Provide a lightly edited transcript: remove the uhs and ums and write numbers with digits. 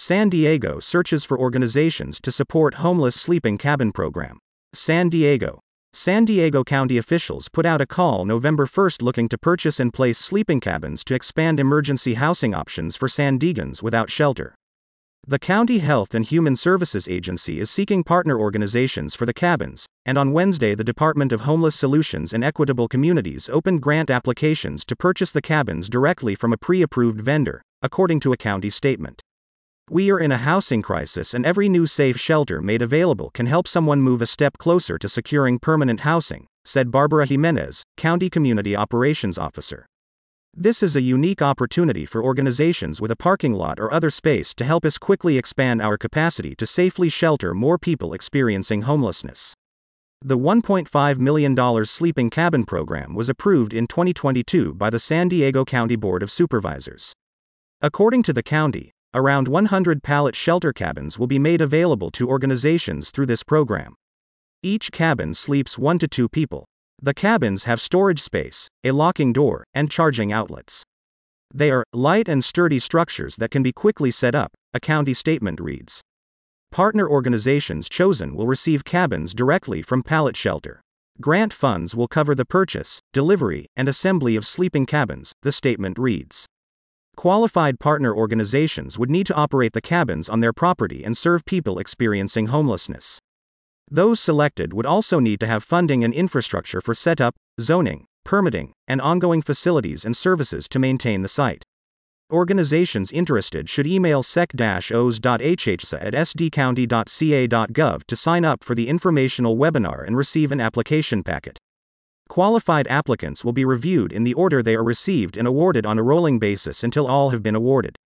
San Diego searches for organizations to support homeless sleeping cabin program. San Diego. San Diego County officials put out a call November 1st looking to purchase and place sleeping cabins to expand emergency housing options for San Diegans without shelter. The County Health and Human Services Agency is seeking partner organizations for the cabins, and on Wednesday the Department of Homeless Solutions and Equitable Communities opened grant applications to purchase the cabins directly from a pre-approved vendor, according to a county statement. "We are in a housing crisis, and every new safe shelter made available can help someone move a step closer to securing permanent housing," said Barbara Jimenez, County Community Operations Officer. "This is a unique opportunity for organizations with a parking lot or other space to help us quickly expand our capacity to safely shelter more people experiencing homelessness." The $1.5 million sleeping cabin program was approved in 2022 by the San Diego County Board of Supervisors. According to the county, around 100 pallet shelter cabins will be made available to organizations through this program. Each cabin sleeps 1 to 2 people. The cabins have storage space, a locking door, and charging outlets. They are light and sturdy structures that can be quickly set up, a county statement reads. Partner organizations chosen will receive cabins directly from Pallet Shelter. Grant funds will cover the purchase, delivery, and assembly of sleeping cabins, the statement reads. Qualified partner organizations would need to operate the cabins on their property and serve people experiencing homelessness. Those selected would also need to have funding and infrastructure for setup, zoning, permitting, and ongoing facilities and services to maintain the site. Organizations interested should email sec-os.hhsa@sdcounty.ca.gov to sign up for the informational webinar and receive an application packet. Qualified applicants will be reviewed in the order they are received and awarded on a rolling basis until all have been awarded.